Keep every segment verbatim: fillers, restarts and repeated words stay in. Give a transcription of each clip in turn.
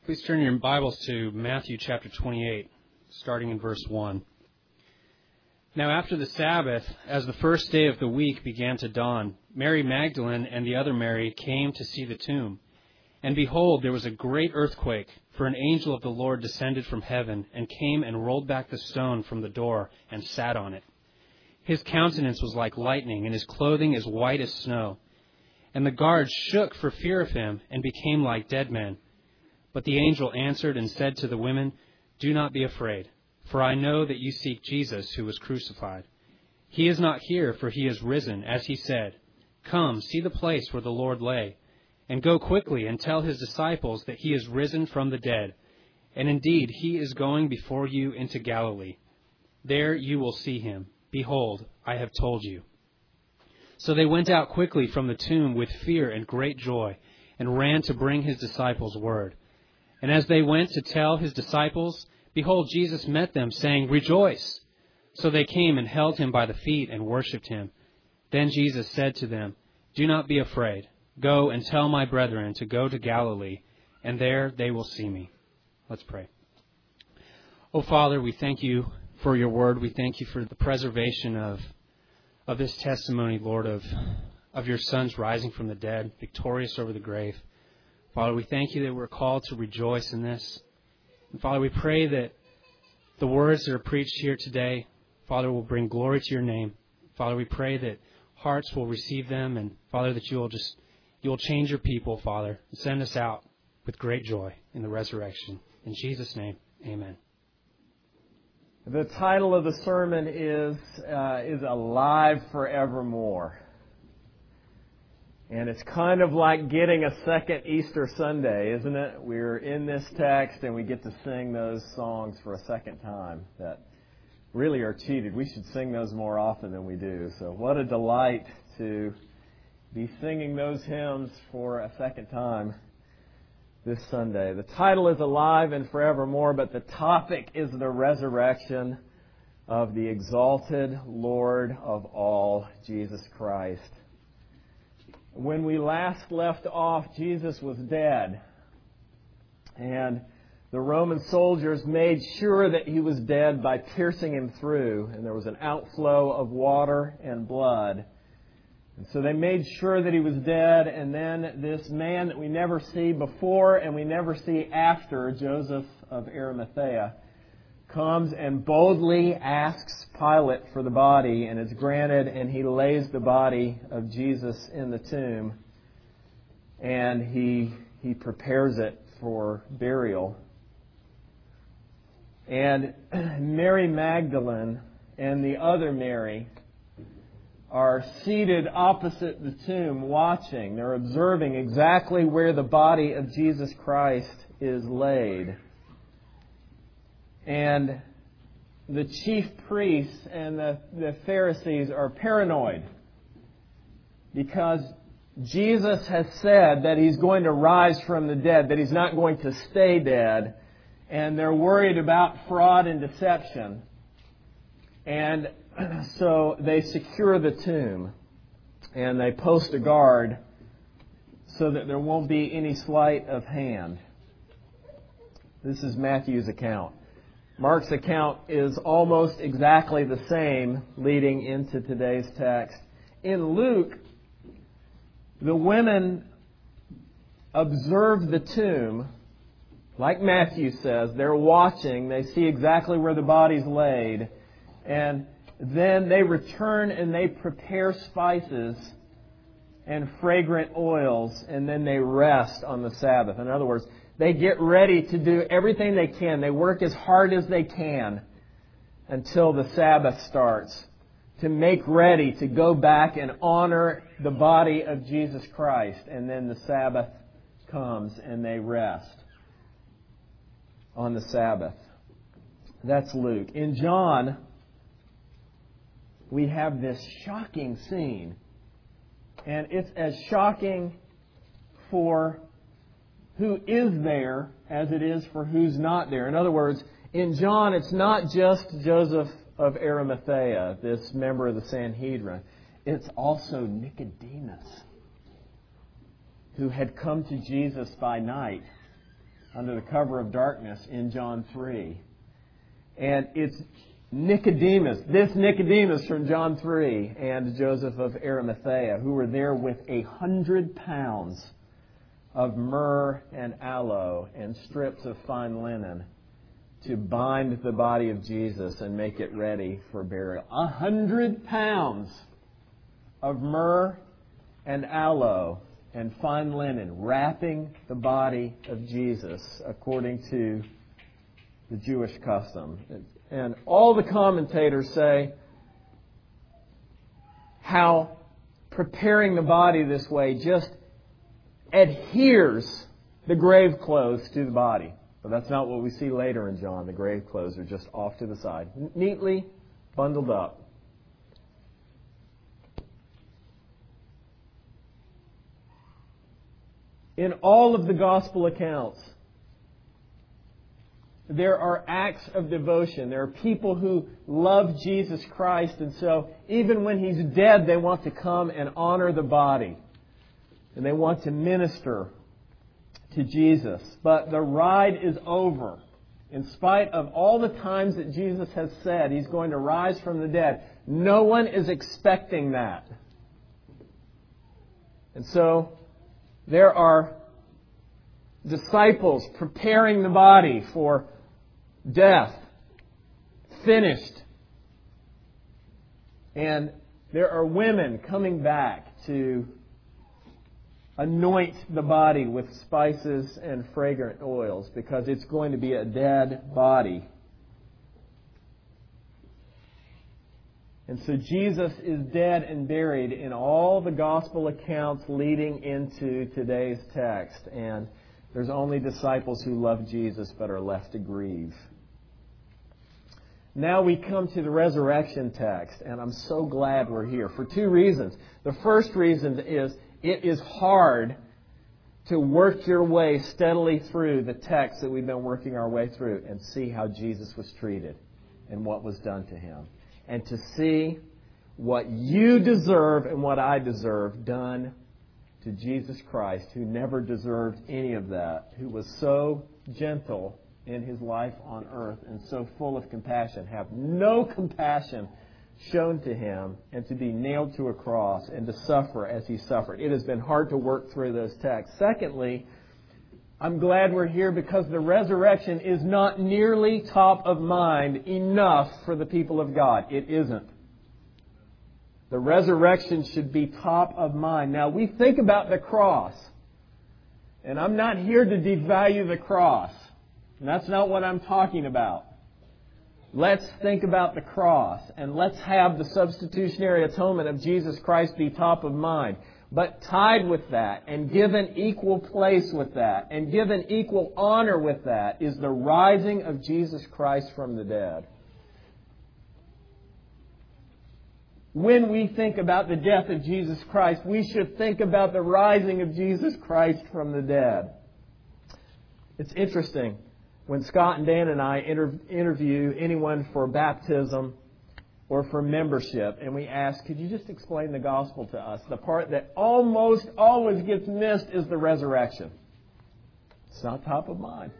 Please turn your Bibles to Matthew chapter twenty-eight, starting in verse one. Now after the Sabbath, as the first day of the week began to dawn, Mary Magdalene and the other Mary came to see the tomb. And behold, there was a great earthquake, for an angel of the Lord descended from heaven, and came and rolled back the stone from the door, and sat on it. His countenance was like lightning, and his clothing as white as snow. And the guards shook for fear of him, and became like dead men. But the angel answered and said to the women, "Do not be afraid, for I know that you seek Jesus who was crucified. He is not here, for he is risen, as he said. Come, see the place where the Lord lay, and go quickly and tell his disciples that he is risen from the dead. And indeed, he is going before you into Galilee. There you will see him. Behold, I have told you." So they went out quickly from the tomb with fear and great joy, and ran to bring his disciples word. And as they went to tell his disciples, behold, Jesus met them, saying, "Rejoice!" So they came and held him by the feet and worshipped him. Then Jesus said to them, "Do not be afraid. Go and tell my brethren to go to Galilee, and there they will see me." Let's pray. Oh, Father, we thank you for your word. We thank you for the preservation of, of this testimony, Lord, of, of your sons rising from the dead, victorious over the grave. Father, we thank you that we're called to rejoice in this. And Father, we pray that the words that are preached here today, Father, will bring glory to your name. Father, we pray that hearts will receive them, and Father, that you will just you will change your people, Father, and send us out with great joy in the resurrection. In Jesus' name, amen. The title of the sermon is uh, is Alive Forevermore. And it's kind of like getting a second Easter Sunday, isn't it? We're in this text and we get to sing those songs for a second time that really are cheated. We should sing those more often than we do. So what a delight to be singing those hymns for a second time this Sunday. The title is Alive and Forevermore, but the topic is the resurrection of the exalted Lord of all, Jesus Christ. When we last left off, Jesus was dead. And the Roman soldiers made sure that he was dead by piercing him through. And there was an outflow of water and blood. And so they made sure that he was dead. And then this man that we never see before and we never see after, Joseph of Arimathea, comes and boldly asks Pilate for the body, and it's granted, and he lays the body of Jesus in the tomb, and he he prepares it for burial. And Mary Magdalene and the other Mary are seated opposite the tomb watching. They're observing exactly where the body of Jesus Christ is laid. And the chief priests and the, the Pharisees are paranoid because Jesus has said that he's going to rise from the dead, that he's not going to stay dead. And they're worried about fraud and deception. And so they secure the tomb and they post a guard so that there won't be any sleight of hand. This is Matthew's account. Mark's account is almost exactly the same leading into today's text. In Luke, the women observe the tomb, like Matthew says. They're watching. They see exactly where the body's laid. And then they return and they prepare spices and fragrant oils, and then they rest on the Sabbath. In other words, they get ready to do everything they can. They work as hard as they can until the Sabbath starts to make ready to go back and honor the body of Jesus Christ. And then the Sabbath comes and they rest on the Sabbath. That's Luke. In John, we have this shocking scene. And it's as shocking for who is there as it is for who's not there. In other words, in John, it's not just Joseph of Arimathea, this member of the Sanhedrin. It's also Nicodemus, who had come to Jesus by night under the cover of darkness in John three. And it's Nicodemus, this Nicodemus from John three, and Joseph of Arimathea, who were there with a hundred pounds of myrrh and aloe and strips of fine linen to bind the body of Jesus and make it ready for burial. A hundred pounds of myrrh and aloe and fine linen, wrapping the body of Jesus according to the Jewish custom. And all the commentators say how preparing the body this way just adheres the grave clothes to the body. But that's not what we see later in John. The grave clothes are just off to the side, neatly bundled up. In all of the gospel accounts, there are acts of devotion. There are people who love Jesus Christ, and so even when He's dead, they want to come and honor the body. And they want to minister to Jesus. But the ride is over. In spite of all the times that Jesus has said He's going to rise from the dead, no one is expecting that. And so there are disciples preparing the body for death, finished. And there are women coming back to anoint the body with spices and fragrant oils because it's going to be a dead body. And so Jesus is dead and buried in all the gospel accounts leading into today's text. And there's only disciples who love Jesus but are left to grieve. Now we come to the resurrection text, and I'm so glad we're here for two reasons. The first reason is it is hard to work your way steadily through the text that we've been working our way through and see how Jesus was treated and what was done to Him. And to see what you deserve and what I deserve done to Jesus Christ, who never deserved any of that, who was so gentle in His life on earth and so full of compassion, have no compassion shown to Him, and to be nailed to a cross and to suffer as He suffered. It has been hard to work through those texts. Secondly, I'm glad we're here because the resurrection is not nearly top of mind enough for the people of God. It isn't. The resurrection should be top of mind. Now, we think about the cross, and I'm not here to devalue the cross. And that's not what I'm talking about. Let's think about the cross, and let's have the substitutionary atonement of Jesus Christ be top of mind. But tied with that, and given equal place with that, and given equal honor with that, is the rising of Jesus Christ from the dead. When we think about the death of Jesus Christ, we should think about the rising of Jesus Christ from the dead. It's interesting. When Scott and Dan and I inter- interview anyone for baptism or for membership, and we ask, could you just explain the gospel to us? The part that almost always gets missed is the resurrection. It's not top of mind.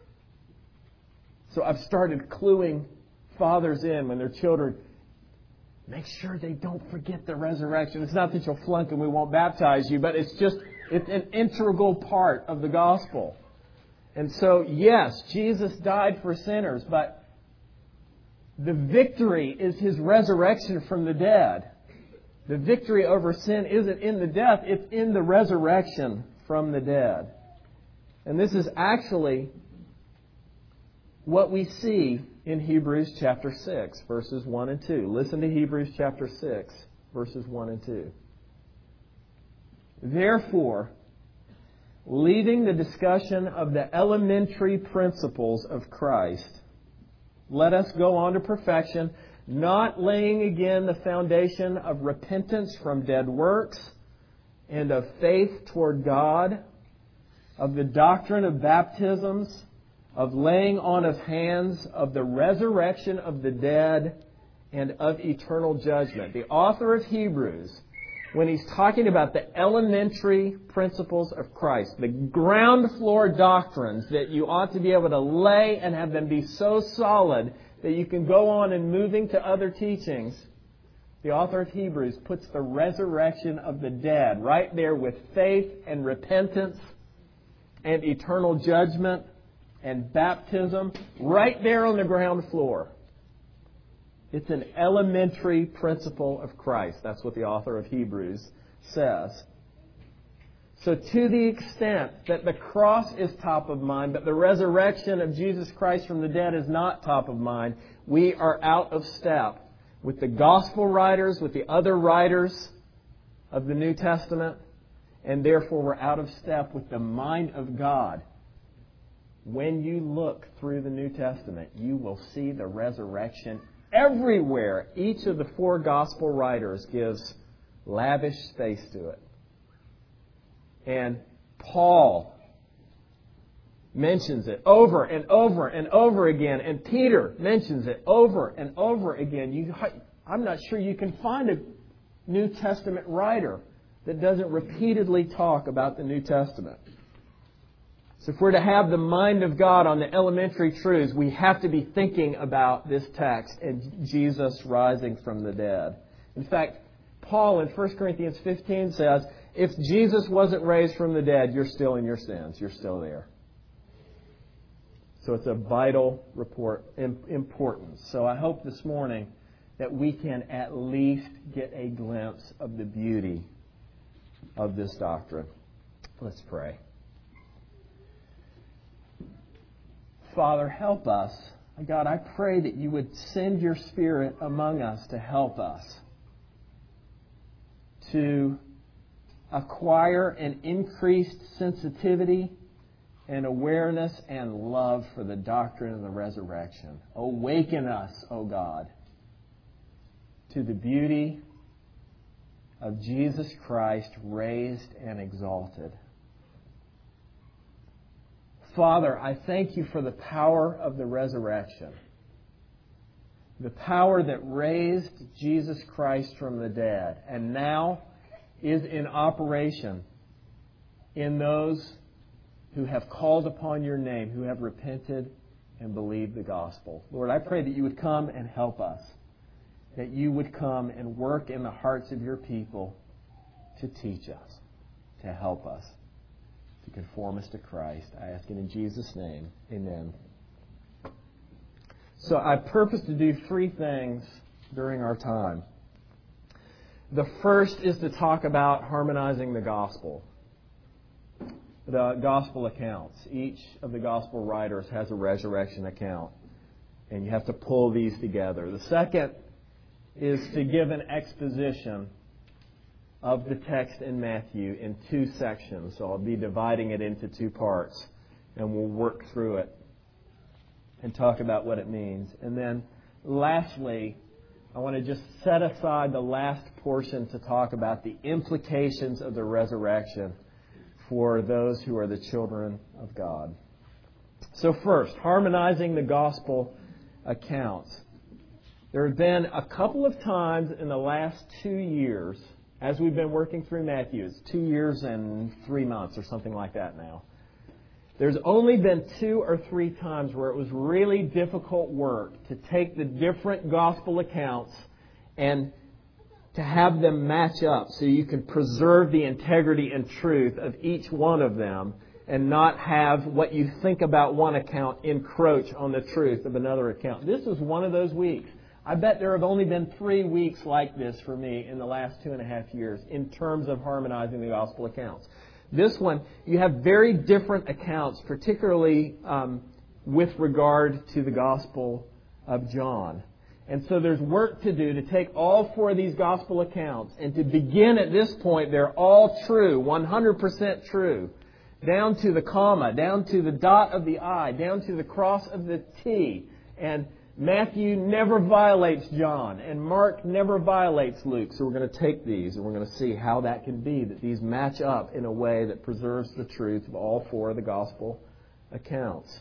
So I've started cluing fathers in when their children, make sure they don't forget the resurrection. It's not that you'll flunk and we won't baptize you, but it's just, it's an integral part of the gospel. And so, yes, Jesus died for sinners, but the victory is His resurrection from the dead. The victory over sin isn't in the death, it's in the resurrection from the dead. And this is actually what we see in Hebrews chapter six, verses one and two. Listen to Hebrews chapter six, verses one and two. Therefore, leaving the discussion of the elementary principles of Christ, let us go on to perfection, not laying again the foundation of repentance from dead works and of faith toward God, of the doctrine of baptisms, of laying on of hands, of the resurrection of the dead, and of eternal judgment. The author of Hebrews when he's talking about the elementary principles of Christ, the ground floor doctrines that you ought to be able to lay and have them be so solid that you can go on and moving to other teachings, the author of Hebrews puts the resurrection of the dead right there with faith and repentance and eternal judgment and baptism right there on the ground floor. It's an elementary principle of Christ. That's what the author of Hebrews says. So to the extent that the cross is top of mind, but the resurrection of Jesus Christ from the dead is not top of mind, we are out of step with the gospel writers, with the other writers of the New Testament, and therefore we're out of step with the mind of God. When you look through the New Testament, you will see the resurrection everywhere. Each of the four gospel writers gives lavish space to it. And Paul mentions it over and over and over again. And Peter mentions it over and over again. You, I'm not sure you can find a New Testament writer that doesn't repeatedly talk about the New Testament. So if we're to have the mind of God on the elementary truths, we have to be thinking about this text and Jesus rising from the dead. In fact, Paul in First Corinthians fifteen says, if Jesus wasn't raised from the dead, you're still in your sins. You're still there. So it's a vital report, importance. So I hope this morning that we can at least get a glimpse of the beauty of this doctrine. Let's pray. Father, help us. God, I pray that you would send your Spirit among us to help us to acquire an increased sensitivity and awareness and love for the doctrine of the resurrection. Awaken us, O God, to the beauty of Jesus Christ raised and exalted. Father, I thank you for the power of the resurrection. The power that raised Jesus Christ from the dead and now is in operation in those who have called upon your name, who have repented and believed the gospel. Lord, I pray that you would come and help us, that you would come and work in the hearts of your people to teach us, to help us, to conform us to Christ. I ask it in Jesus' name. Amen. So I purpose to do three things during our time. The first is to talk about harmonizing the gospel. The gospel accounts. Each of the gospel writers has a resurrection account, and you have to pull these together. The second is to give an exposition of the text in Matthew in two sections. So I'll be dividing it into two parts, and we'll work through it and talk about what it means. And then lastly, I want to just set aside the last portion to talk about the implications of the resurrection for those who are the children of God. So first, harmonizing the gospel accounts. There have been a couple of times in the last two years, as we've been working through Matthew, it's two years and three months or something like that now. There's only been two or three times where it was really difficult work to take the different gospel accounts and to have them match up so you can preserve the integrity and truth of each one of them and not have what you think about one account encroach on the truth of another account. This is one of those weeks. I bet there have only been three weeks like this for me in the last two and a half years in terms of harmonizing the gospel accounts. This one, you have very different accounts, particularly um, with regard to the Gospel of John. And so there's work to do to take all four of these gospel accounts and to begin at this point, they're all true, one hundred percent true, down to the comma, down to the dot of the I, down to the cross of the T. And Matthew never violates John, and Mark never violates Luke. So we're going to take these and we're going to see how that can be, that these match up in a way that preserves the truth of all four of the gospel accounts.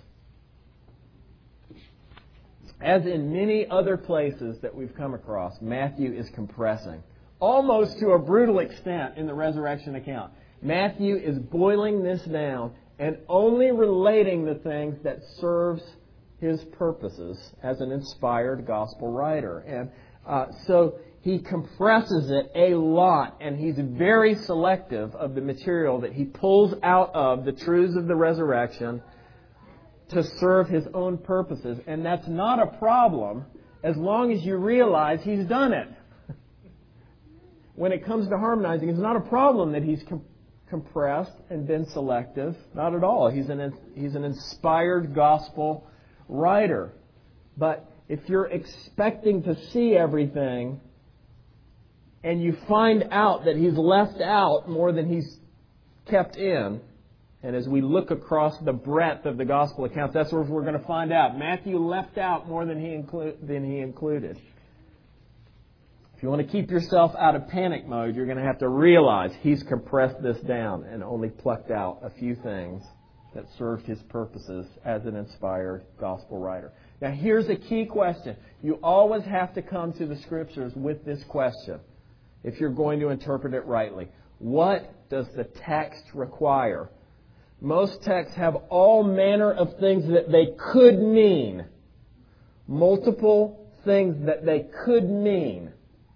As in many other places that we've come across, Matthew is compressing. almost to a brutal extent in the resurrection account. Matthew is boiling this down and only relating the things that serves his purposes as an inspired gospel writer. And uh, so he compresses it a lot, and he's very selective of the material that he pulls out of the truths of the resurrection to serve his own purposes. And that's not a problem as long as you realize he's done it. When it comes to harmonizing, it's not a problem that he's com- compressed and been selective. Not at all. He's an he's an inspired gospel writer. But if you're expecting to see everything and you find out that he's left out more than he's kept in, and as we look across the breadth of the gospel accounts, that's where we're going to find out. Matthew left out more than he inclu- than he included. If you want to keep yourself out of panic mode, you're going to have to realize he's compressed this down and only plucked out a few things that served his purposes as an inspired gospel writer. Now, here's a key question. You always have to come to the Scriptures with this question if you're going to interpret it rightly. What does the text require? Most texts have all manner of things that they could mean. Multiple things that they could mean.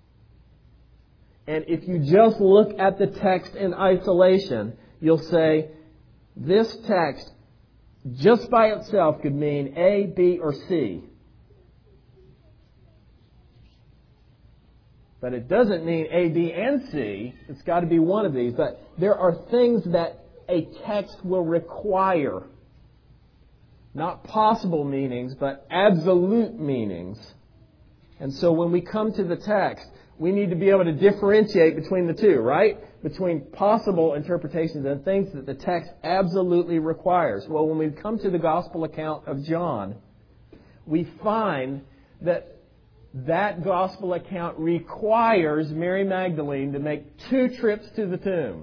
And if you just look at the text in isolation, you'll say, this text just by itself could mean A, B, or C. But it doesn't mean A, B, and C. It's got to be one of these. But there are things that a text will require. Not possible meanings, but absolute meanings. And so when we come to the text, we need to be able to differentiate between the two, right? Between possible interpretations and things that the text absolutely requires. Well, when we come to the gospel account of John, we find that that gospel account requires Mary Magdalene to make two trips to the tomb.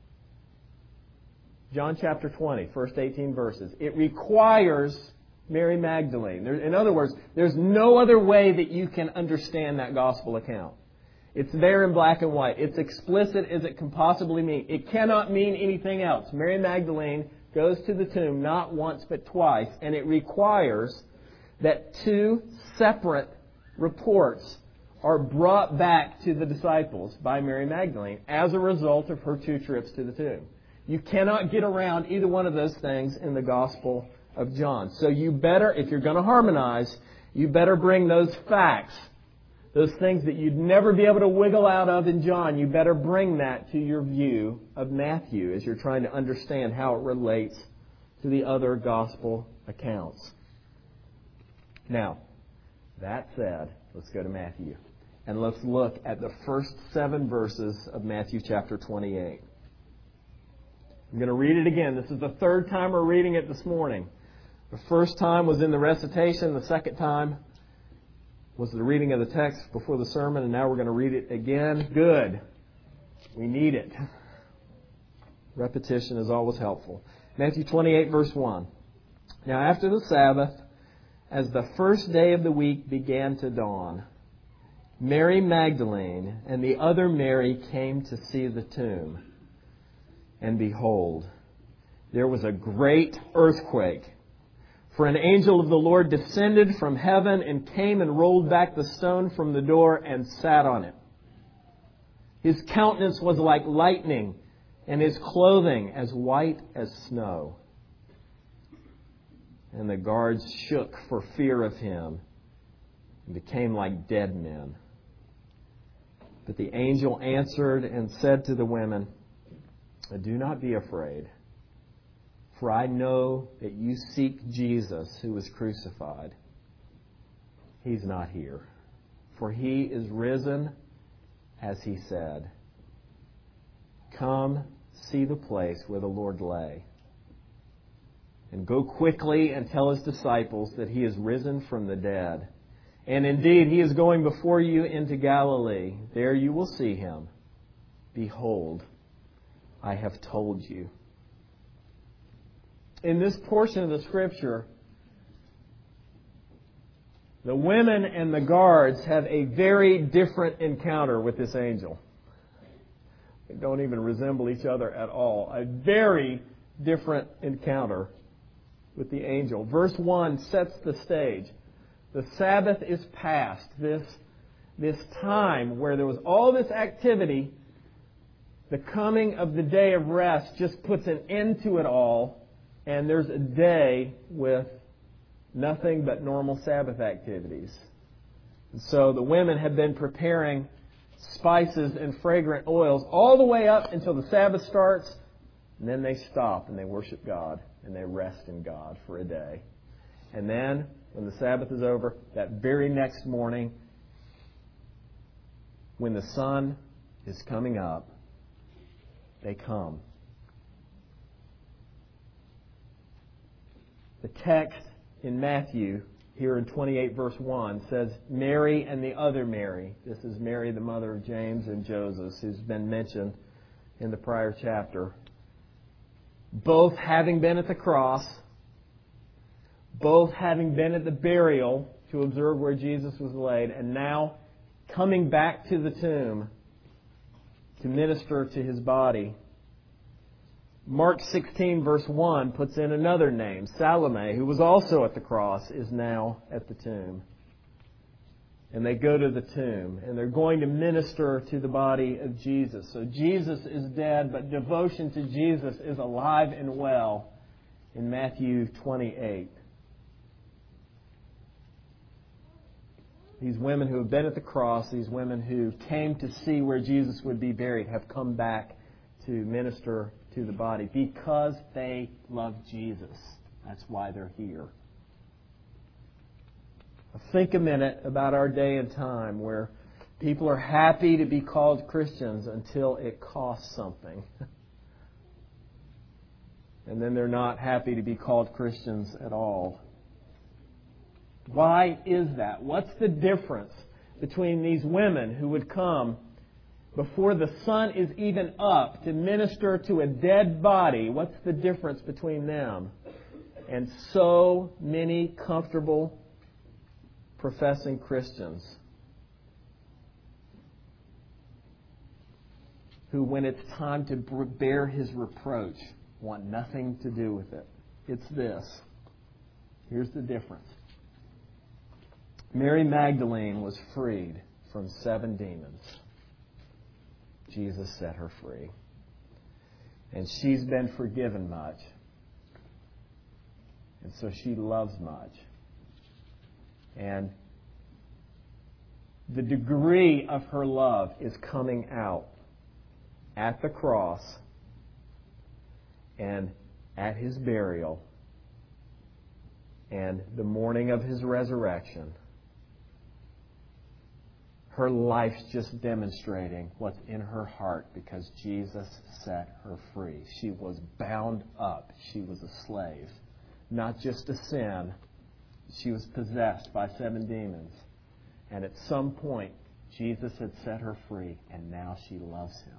John chapter twenty, first eighteen verses. It requires Mary Magdalene. There, in other words, there's no other way that you can understand that gospel account. It's there in black and white. It's explicit as it can possibly mean. It cannot mean anything else. Mary Magdalene goes to the tomb not once but twice, and it requires that two separate reports are brought back to the disciples by Mary Magdalene as a result of her two trips to the tomb. You cannot get around either one of those things in the Gospel of John. So you better, if you're going to harmonize, you better bring those facts, those things that you'd never be able to wiggle out of in John, you better bring that to your view of Matthew as you're trying to understand how it relates to the other Gospel accounts. Now, that said, let's go to Matthew. And let's look at the first seven verses of Matthew chapter twenty-eight. I'm going to read it again. This is the third time we're reading it this morning. The first time was in the recitation. The second time was the reading of the text before the sermon. And now we're going to read it again. Good. We need it. Repetition is always helpful. Matthew twenty-eight, verse one. Now after the Sabbath, as the first day of the week began to dawn, Mary Magdalene and the other Mary came to see the tomb. And behold, there was a great earthquake. For an angel of the Lord descended from heaven and came and rolled back the stone from the door and sat on it. His countenance was like lightning, and his clothing as white as snow. And the guards shook for fear of him and became like dead men. But the angel answered and said to the women, "Do not be afraid, for I know that you seek Jesus who was crucified. He's not here, for he is risen as he said. Come, see the place where the Lord lay. And go quickly and tell his disciples that he is risen from the dead. And indeed, he is going before you into Galilee. There you will see him. Behold, I have told you." In this portion of the Scripture, The women and the guards have a very different encounter with this angel. They don't even resemble each other at all. A very different encounter with the angel. Verse one sets the stage. The Sabbath is past. This, this time where there was all this activity, the coming of the day of rest just puts an end to it all, and there's a day with nothing but normal Sabbath activities. And so the women have been preparing spices and fragrant oils all the way up until the Sabbath starts, and then they stop and they worship God and they rest in God for a day. And then, when the Sabbath is over, that very next morning, when the sun is coming up, they come. The text in Matthew, here in twenty-eight verse one, says, Mary and the other Mary. This is Mary, the mother of James and Joseph, who's been mentioned in the prior chapter. Both having been at the cross, both having been at the burial to observe where Jesus was laid, and now coming back to the tomb to minister to His body. Mark sixteen verse one puts in another name. Salome, who was also at the cross, is now at the tomb. And they go to the tomb, and they're going to minister to the body of Jesus. So Jesus is dead, but devotion to Jesus is alive and well in Matthew twenty-eight. These women who have been at the cross, these women who came to see where Jesus would be buried, have come back to minister to the body because they love Jesus. That's why they're here. Think a minute about our day and time where people are happy to be called Christians until it costs something. And then they're not happy to be called Christians at all. Why is that? What's the difference between these women who would come before the sun is even up to minister to a dead body? What's the difference between them and so many comfortable professing Christians who, when it's time to bear His reproach, want nothing to do with it? It's this. Here's the difference. Mary Magdalene was freed from seven demons. Jesus set her free. And she's been forgiven much. And so she loves much. And the degree of her love is coming out at the cross and at His burial and the morning of His resurrection. Her life's just demonstrating what's in her heart because Jesus set her free. She was bound up. She was a slave. Not just to sin. She was possessed by seven demons. And at some point, Jesus had set her free, and now she loves Him.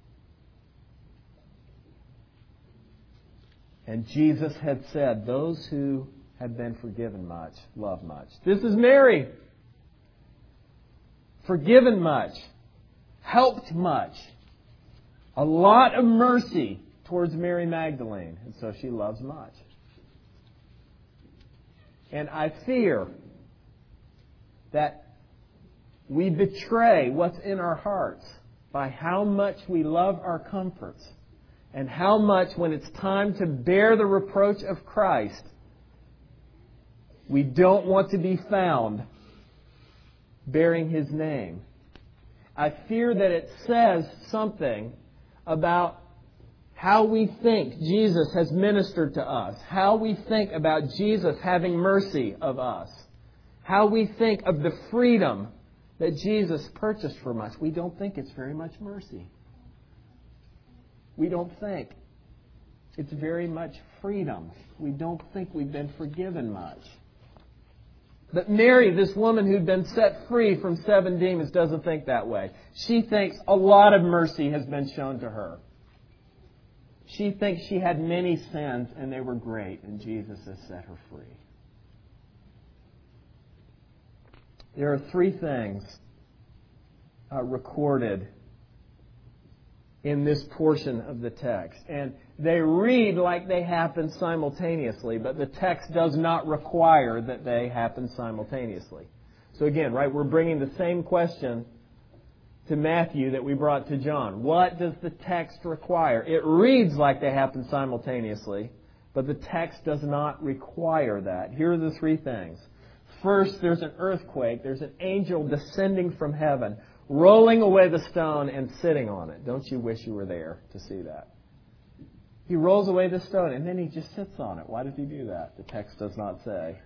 And Jesus had said, those who have been forgiven much, love much. This is Mary. Forgiven much. Helped much. A lot of mercy towards Mary Magdalene. And so she loves much. And I fear that we betray what's in our hearts by how much we love our comforts and how much, when it's time to bear the reproach of Christ, we don't want to be found bearing His name. I fear that it says something about how we think Jesus has ministered to us, how we think about Jesus having mercy of us, how we think of the freedom that Jesus purchased from us. We don't think it's very much mercy. We don't think it's very much freedom. We don't think we've been forgiven much. But Mary, this woman who'd been set free from seven demons, doesn't think that way. She thinks a lot of mercy has been shown to her. She thinks she had many sins and they were great, and Jesus has set her free. there are three things uh, recorded in this portion of the text. And they read like they happen simultaneously, but the text does not require that they happen simultaneously. So again, right, we're bringing the same question to Matthew that we brought to John. What does the text require? It reads like they happen simultaneously, but the text does not require that. Here are the three things. First, there's an earthquake. There's an angel descending from heaven, rolling away the stone and sitting on it. Don't you wish you were there to see that? He rolls away the stone and then he just sits on it. Why does he do that? The text does not say.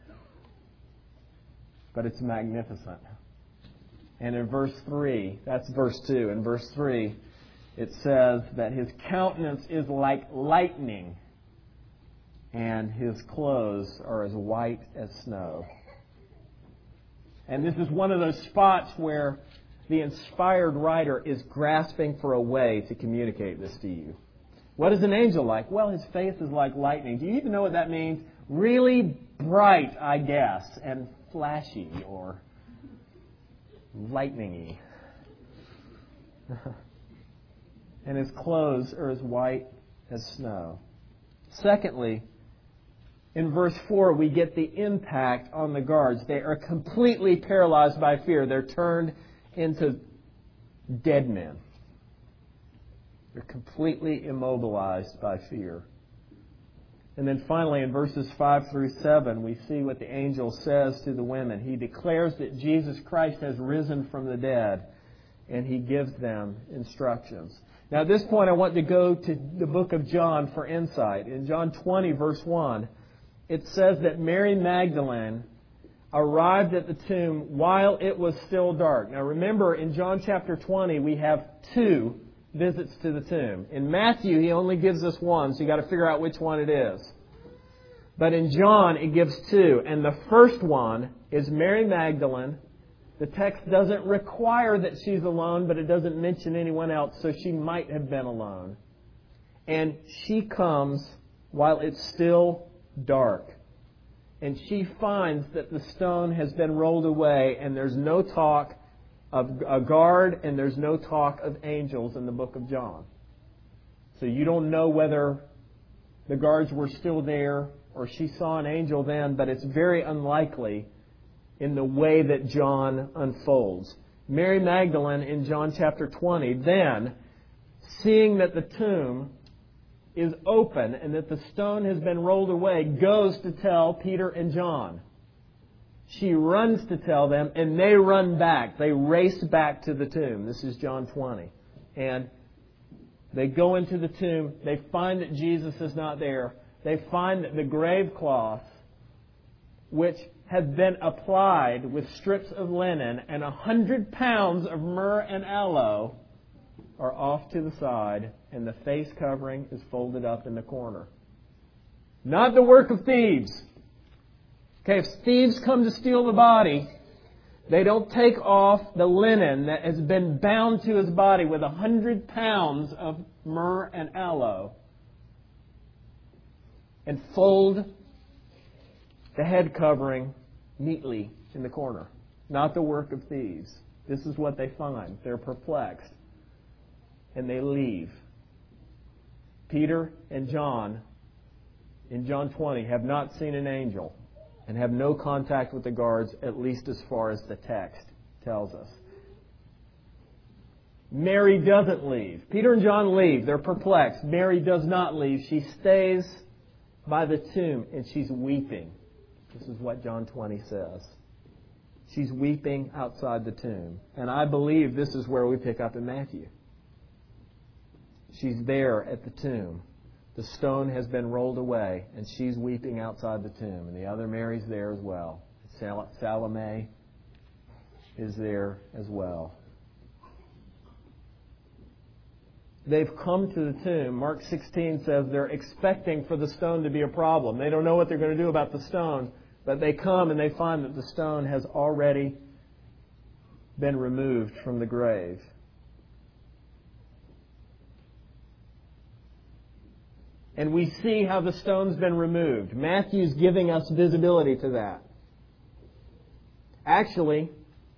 But it's magnificent. And in verse three, that's verse two. In verse three, it says that his countenance is like lightning and his clothes are as white as snow. And this is one of those spots where the inspired writer is grasping for a way to communicate this to you. What is an angel like? Well, his face is like lightning. Do you even know what that means? Really bright, I guess, and flashy or lightningy. And his clothes are as white as snow. Secondly, in verse four, we get the impact on the guards. They are completely paralyzed by fear. They're turned into dead men. They're completely immobilized by fear. And then finally, in verses five through seven, we see what the angel says to the women. He declares that Jesus Christ has risen from the dead, and he gives them instructions. Now, at this point, I want to go to the book of John for insight. In John twenty, verse one, it says that Mary Magdalene arrived at the tomb while it was still dark. Now, remember, in John chapter twenty, we have two visits to the tomb. In Matthew, he only gives us one, so you've got to figure out which one it is. But in John, it gives two. And the first one is Mary Magdalene. The text doesn't require that she's alone, but it doesn't mention anyone else, so she might have been alone. And she comes while it's still dark. And she finds that the stone has been rolled away, and there's no talk of a guard, and there's no talk of angels in the book of John. So you don't know whether the guards were still there or she saw an angel then, but it's very unlikely in the way that John unfolds. Mary Magdalene in John chapter twenty, then, seeing that the tomb is open and that the stone has been rolled away, goes to tell Peter and John. She runs to tell them, and they run back. They race back to the tomb. This is John twenty. And they go into the tomb. They find that Jesus is not there. They find that the grave cloth, which had been applied with strips of linen and a hundred pounds of myrrh and aloe, are off to the side, and the face covering is folded up in the corner. Not the work of thieves. Okay, if thieves come to steal the body, they don't take off the linen that has been bound to his body with a hundred pounds of myrrh and aloe and fold the head covering neatly in the corner. Not the work of thieves. This is what they find. They're perplexed. And they leave. Peter and John, in John twenty, have not seen an angel and have no contact with the guards, at least as far as the text tells us. Mary doesn't leave. Peter and John leave. They're perplexed. Mary does not leave. She stays by the tomb and she's weeping. This is what John twenty says. She's weeping outside the tomb. And I believe this is where we pick up in Matthew. She's there at the tomb. The stone has been rolled away, and she's weeping outside the tomb. And the other Mary's there as well. Sal- Salome is there as well. They've come to the tomb. Mark sixteen says they're expecting for the stone to be a problem. They don't know what they're going to do about the stone, but they come and they find that the stone has already been removed from the grave. And we see how the stone's been removed. Matthew's giving us visibility to that. Actually,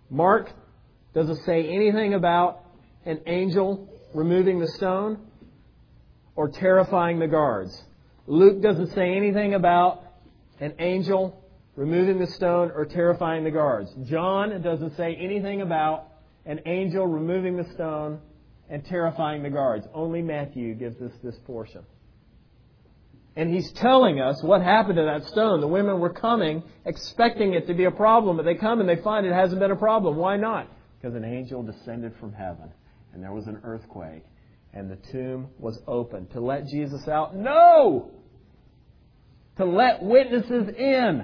Mark doesn't say anything about an angel removing the stone or terrifying the guards. Luke doesn't say anything about an angel removing the stone or terrifying the guards. John doesn't say anything about an angel removing the stone and terrifying the guards. Only Matthew gives us this portion. And he's telling us what happened to that stone. The women were coming, expecting it to be a problem, but they come and they find it hasn't been a problem. Why not? Because an angel descended from heaven, and there was an earthquake, and the tomb was open. To let Jesus out? No! To let witnesses in.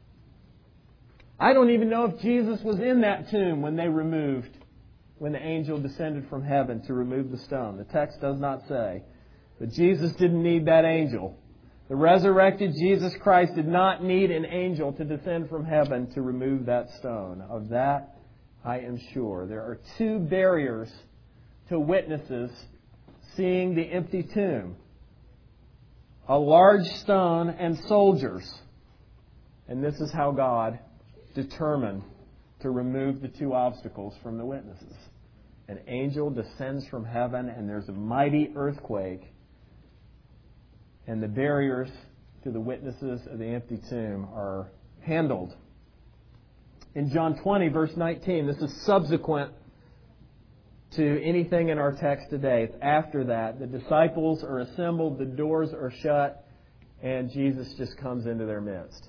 I don't even know if Jesus was in that tomb when they removed, when the angel descended from heaven to remove the stone. The text does not say. But Jesus didn't need that angel. The resurrected Jesus Christ did not need an angel to descend from heaven to remove that stone. Of that, I am sure. There are two barriers to witnesses seeing the empty tomb. A large stone and soldiers. And this is how God determined to remove the two obstacles from the witnesses. An angel descends from heaven and there's a mighty earthquake. And the barriers to the witnesses of the empty tomb are handled. In John twenty, verse nineteen, this is subsequent to anything in our text today. It's after that. The disciples are assembled, the doors are shut, and Jesus just comes into their midst.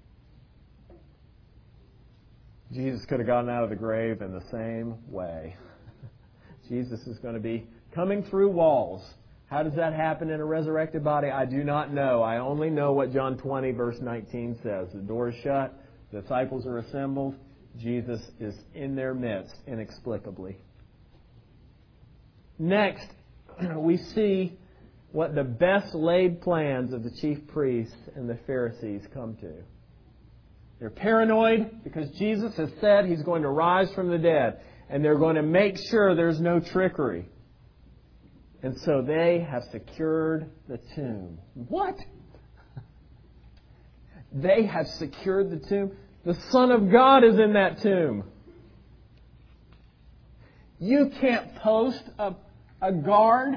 Jesus could have gotten out of the grave in the same way. Jesus is going to be coming through walls. How does that happen in a resurrected body? I do not know. I only know what John twenty, verse nineteen says. The door is shut. The disciples are assembled. Jesus is in their midst inexplicably. Next, we see what the best laid plans of the chief priests and the Pharisees come to. They're paranoid because Jesus has said He's going to rise from the dead. And they're going to make sure there's no trickery. And so they have secured the tomb. What? They have secured the tomb? The Son of God is in that tomb. You can't post a, a guard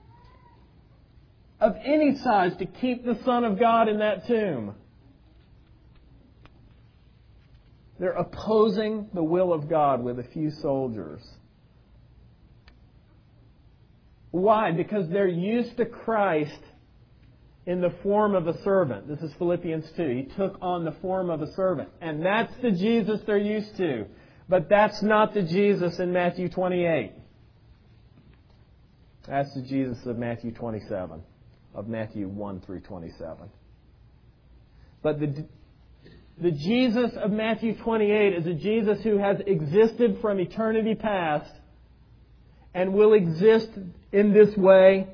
of any size to keep the Son of God in that tomb. They're opposing the will of God with a few soldiers. Why? Because they're used to Christ in the form of a servant. This is Philippians two. He took on the form of a servant. And that's the Jesus they're used to. But that's not the Jesus in Matthew twenty-eight. That's the Jesus of Matthew twenty-seven. Of Matthew one through twenty-seven. But the, the Jesus of Matthew twenty-eight is a Jesus who has existed from eternity past and will exist in this way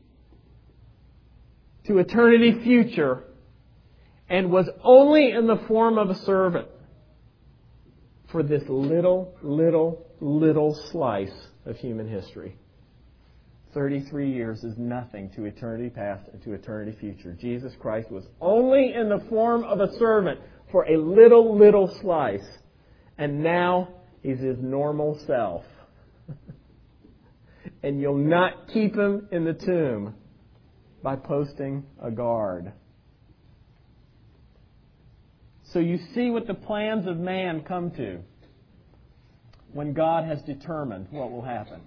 to eternity future, and was only in the form of a servant for this little, little, little slice of human history. thirty-three years is nothing to eternity past and to eternity future. Jesus Christ was only in the form of a servant for a little, little slice. And now He's His normal self. And you'll not keep Him in the tomb by posting a guard. So you see what the plans of man come to when God has determined what will happen.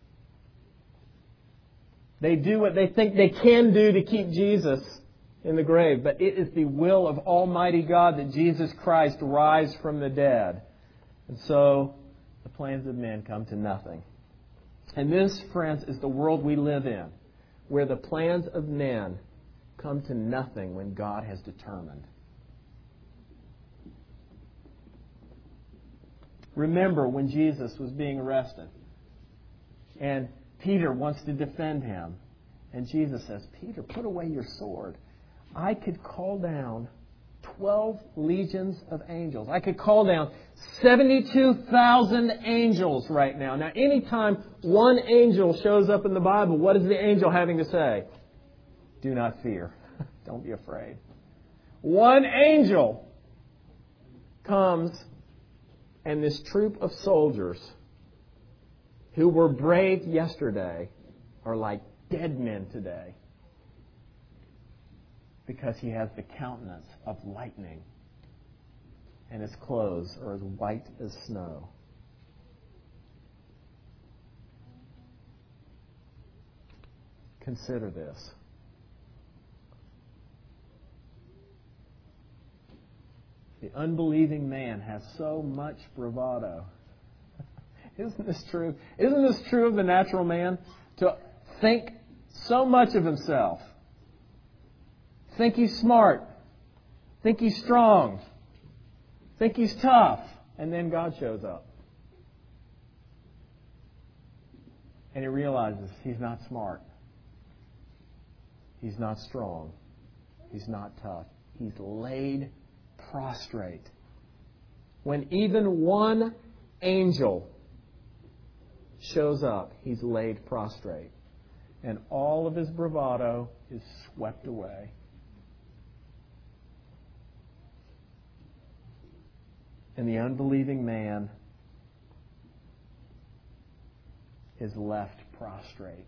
They do what they think they can do to keep Jesus in the grave, but it is the will of Almighty God that Jesus Christ rise from the dead. And so the plans of men come to nothing. And this, friends, is the world we live in, where the plans of men come to nothing when God has determined. Remember when Jesus was being arrested, and Peter wants to defend him. And Jesus says, Peter, put away your sword. I could call down twelve legions of angels. I could call down seventy-two thousand angels right now. Now, anytime one angel shows up in the Bible, what is the angel having to say? Do not fear. Don't be afraid. One angel comes and this troop of soldiers who were brave yesterday are like dead men today because he has the countenance of lightning and his clothes are as white as snow. Consider this. The unbelieving man has so much bravado. Isn't this true? Isn't this true of the natural man? To think so much of himself. Think he's smart. Think he's strong. Think he's tough. And then God shows up. And he realizes he's not smart. He's not strong. He's not tough. He's laid prostrate. When even one angel shows up, he's laid prostrate. And all of his bravado is swept away. And the unbelieving man is left prostrate.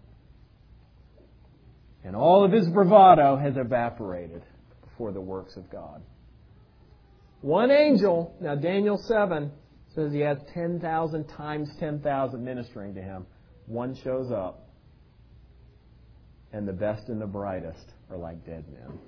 And all of his bravado has evaporated before the works of God. One angel, now Daniel seven says he has ten thousand times ten thousand ministering to him. One shows up, and the best and the brightest are like dead men.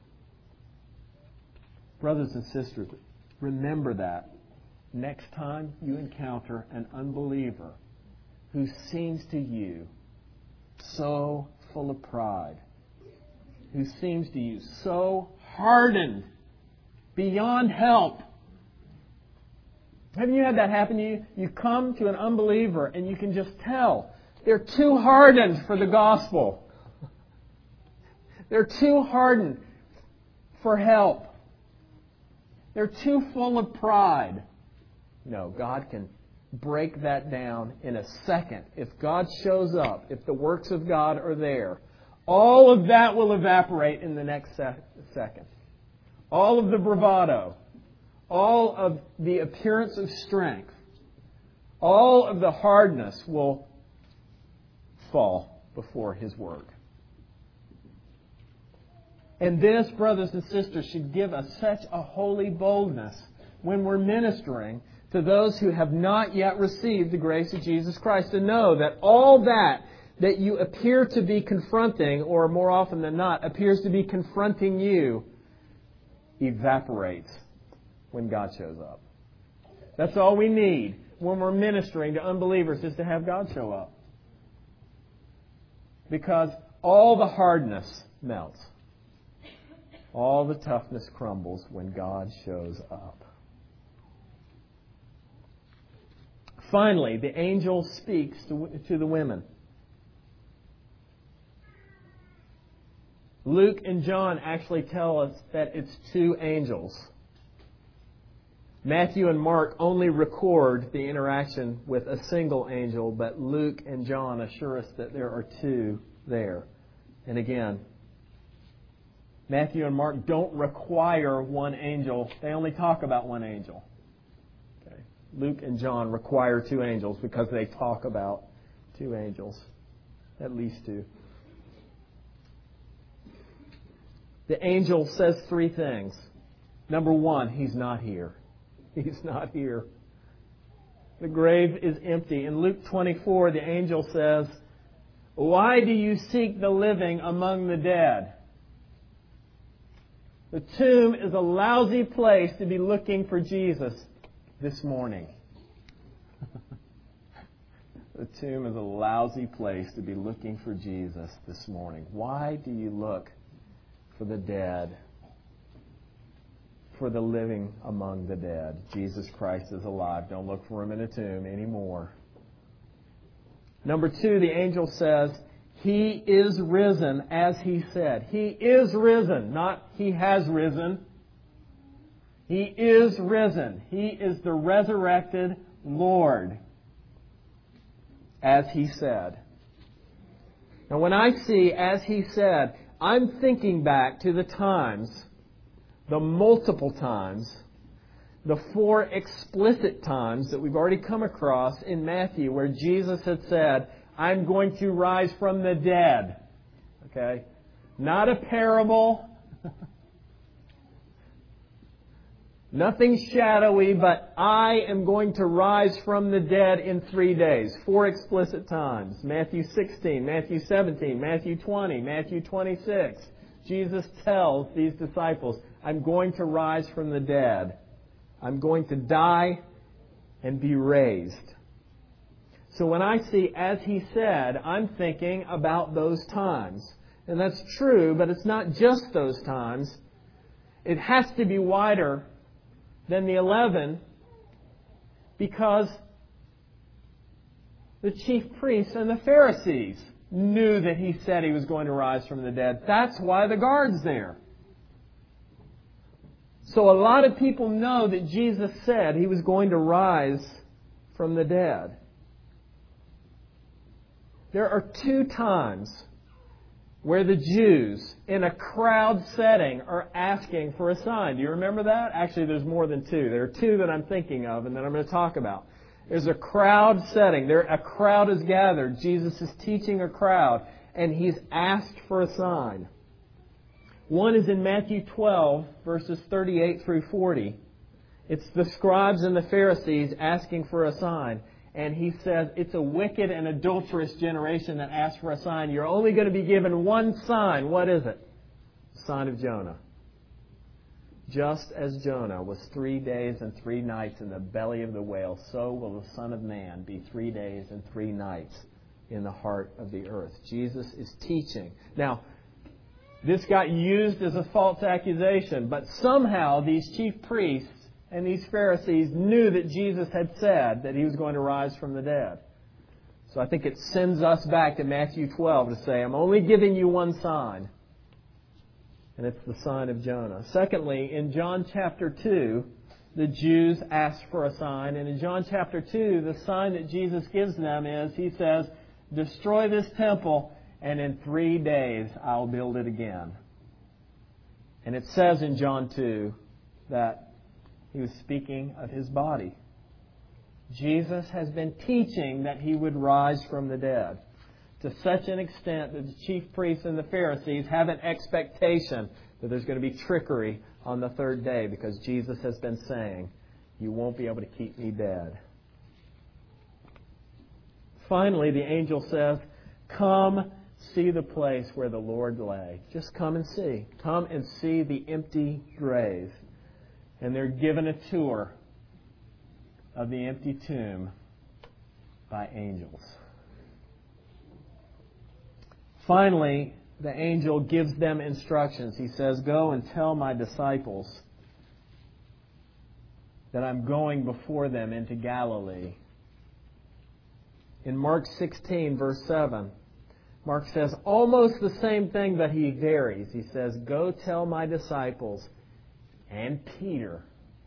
Brothers and sisters, remember that next time you encounter an unbeliever who seems to you so full of pride, who seems to you so hardened beyond help. Haven't you had that happen to you? You come to an unbeliever and you can just tell they're too hardened for the gospel. They're too hardened for help. They're too full of pride. No, God can break that down in a second. If God shows up, if the works of God are there, all of that will evaporate in the next sec- second. All of the bravado, all of the appearance of strength, all of the hardness will fall before His work. And this, brothers and sisters, should give us such a holy boldness when we're ministering to those who have not yet received the grace of Jesus Christ, to know that all that that you appear to be confronting, or more often than not, appears to be confronting you, evaporates when God shows up. That's all we need when we're ministering to unbelievers, is to have God show up. Because all the hardness melts. All the toughness crumbles when God shows up. Finally, the angel speaks to, to the women. Luke and John actually tell us that it's two angels. Matthew and Mark only record the interaction with a single angel, but Luke and John assure us that there are two there. And again, Matthew and Mark don't require one angel. They only talk about one angel. Okay. Luke and John require two angels because they talk about two angels. At least two. The angel says three things. Number one, he's not here. He's not here. The grave is empty. In Luke twenty-four, the angel says, "Why do you seek the living among the dead?" The tomb is a lousy place to be looking for Jesus this morning. The tomb is a lousy place to be looking for Jesus this morning. Why do you look for the dead, for the living among the dead? Jesus Christ is alive. Don't look for Him in a tomb anymore. Number two, the angel says, He is risen as He said. He is risen, not He has risen. He is risen. He is the resurrected Lord, as He said. Now, when I see as He said, I'm thinking back to the times, the multiple times, the four explicit times that we've already come across in Matthew where Jesus had said, I'm going to rise from the dead. Okay? Not a parable. Nothing shadowy, but I am going to rise from the dead in three days. Four explicit times. Matthew sixteen, Matthew seventeen, Matthew twenty, Matthew twenty-six. Jesus tells these disciples, I'm going to rise from the dead. I'm going to die and be raised. So when I see, as He said, I'm thinking about those times. And that's true, but it's not just those times. It has to be wider than the eleven, because the chief priests and the Pharisees knew that He said He was going to rise from the dead. That's why the guard's there. So a lot of people know that Jesus said He was going to rise from the dead. There are two times where the Jews, in a crowd setting, are asking for a sign. Do you remember that? Actually, there's more than two. There are two that I'm thinking of and that I'm going to talk about. There's a crowd setting. There, a crowd is gathered. Jesus is teaching a crowd, and He's asked for a sign. One is in Matthew twelve, verses thirty-eight through forty. It's the scribes and the Pharisees asking for a sign. And He says, it's a wicked and adulterous generation that asks for a sign. You're only going to be given one sign. What is it? The sign of Jonah. Just as Jonah was three days and three nights in the belly of the whale, so will the Son of Man be three days and three nights in the heart of the earth. Jesus is teaching. Now, this got used as a false accusation, but somehow these chief priests and these Pharisees knew that Jesus had said that He was going to rise from the dead. So I think it sends us back to Matthew twelve to say, I'm only giving you one sign. And it's the sign of Jonah. Secondly, in John chapter two, the Jews asked for a sign. And in John chapter two, the sign that Jesus gives them is, He says, destroy this temple, and in three days I'll build it again. And it says in John two that He was speaking of His body. Jesus has been teaching that He would rise from the dead to such an extent that the chief priests and the Pharisees have an expectation that there's going to be trickery on the third day, because Jesus has been saying, you won't be able to keep me dead. Finally, the angel says, come see the place where the Lord lay. Just come and see. Come and see the empty grave. And they're given a tour of the empty tomb by angels. Finally, the angel gives them instructions. He says, go and tell my disciples that I'm going before them into Galilee. In Mark sixteen, verse seven, Mark says almost the same thing, but he varies. He says, go tell my disciples and Peter.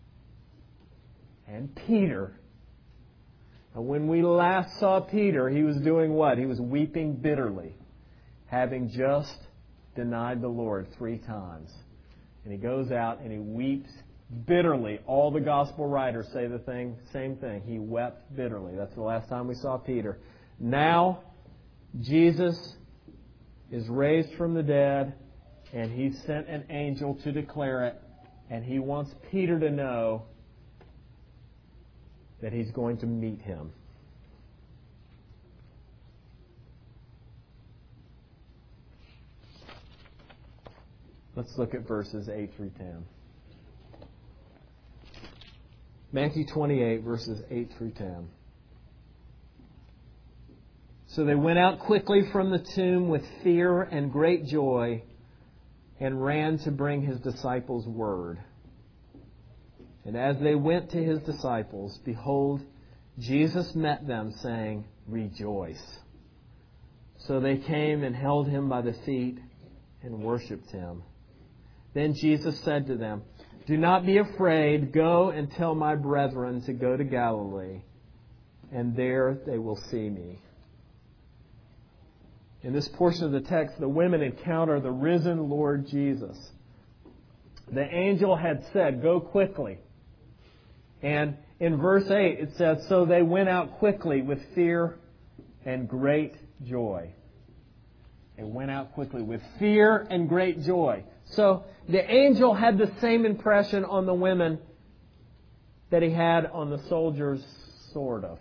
And Peter. And when we last saw Peter, he was doing what? He was weeping bitterly, having just denied the Lord three times. And he goes out and he weeps bitterly. All the gospel writers say the thing, same thing. He wept bitterly. That's the last time we saw Peter. Now, Jesus is raised from the dead, and He sent an angel to declare it. And He wants Peter to know that he's going to meet Him. Let's look at verses eight through ten. Matthew twenty-eight, verses eight through ten. So they went out quickly from the tomb with fear and great joy, and ran to bring His disciples word. And as they went to His disciples, behold, Jesus met them, saying, rejoice. So they came and held Him by the feet and worshipped Him. Then Jesus said to them, do not be afraid. Go and tell my brethren to go to Galilee, and there they will see me. In this portion of the text, the women encounter the risen Lord Jesus. The angel had said, go quickly. And in verse eight it says, so they went out quickly with fear and great joy. They went out quickly with fear and great joy. So the angel had the same impression on the women that he had on the soldiers, sort of.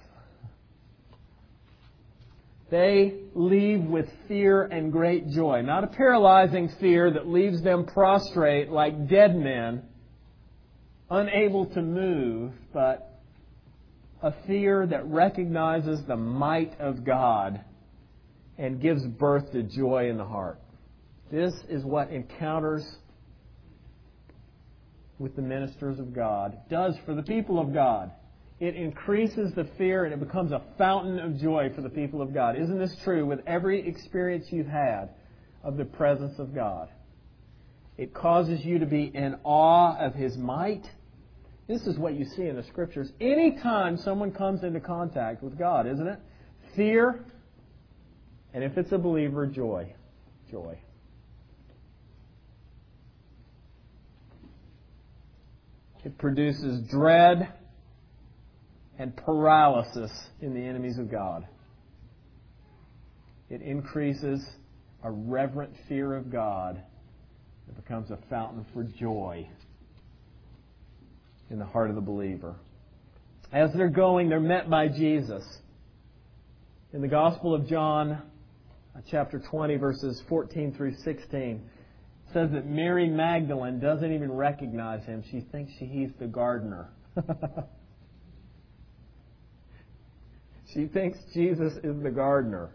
They leave with fear and great joy. Not a paralyzing fear that leaves them prostrate like dead men, unable to move, but a fear that recognizes the might of God and gives birth to joy in the heart. This is what encounters with the ministers of God does for the people of God. It increases the fear and it becomes a fountain of joy for the people of God. Isn't this true with every experience you've had of the presence of God? It causes you to be in awe of His might. This is what you see in the Scriptures. Anytime someone comes into contact with God, isn't it? Fear, and if it's a believer, joy. Joy. It produces dread and paralysis in the enemies of God. It increases a reverent fear of God that becomes a fountain for joy in the heart of the believer. As they're going, they're met by Jesus. In the Gospel of John, chapter twenty, verses fourteen through sixteen, it says that Mary Magdalene doesn't even recognize Him. She thinks he's the gardener. She thinks Jesus is the gardener.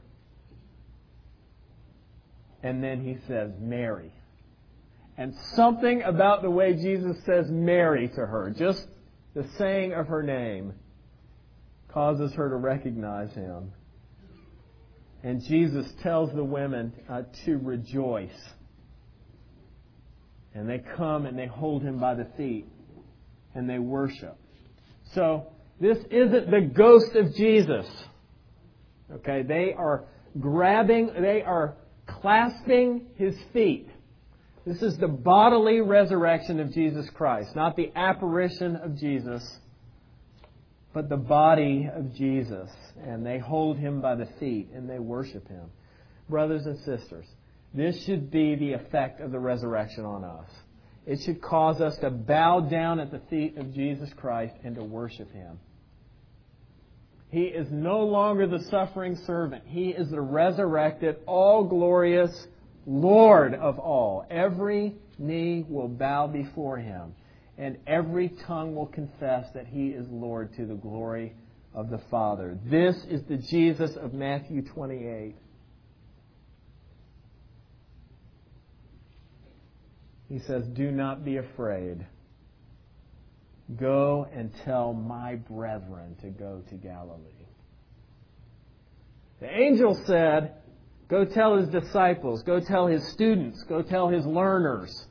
And then He says, Mary. And something about the way Jesus says Mary to her, just the saying of her name, causes her to recognize Him. And Jesus tells the women uh, to rejoice. And they come and they hold Him by the feet. And they worship. So, this isn't the ghost of Jesus. Okay, they are grabbing, they are clasping His feet. This is the bodily resurrection of Jesus Christ, not the apparition of Jesus, but the body of Jesus. And they hold Him by the feet and they worship Him. Brothers and sisters, this should be the effect of the resurrection on us. It should cause us to bow down at the feet of Jesus Christ and to worship Him. He is no longer the suffering servant. He is the resurrected, all-glorious Lord of all. Every knee will bow before Him, and every tongue will confess that He is Lord to the glory of the Father. This is the Jesus of Matthew twenty-eight. He says, do not be afraid. Go and tell my brethren to go to Galilee. The angel said, go tell His disciples, go tell His students, go tell His learners.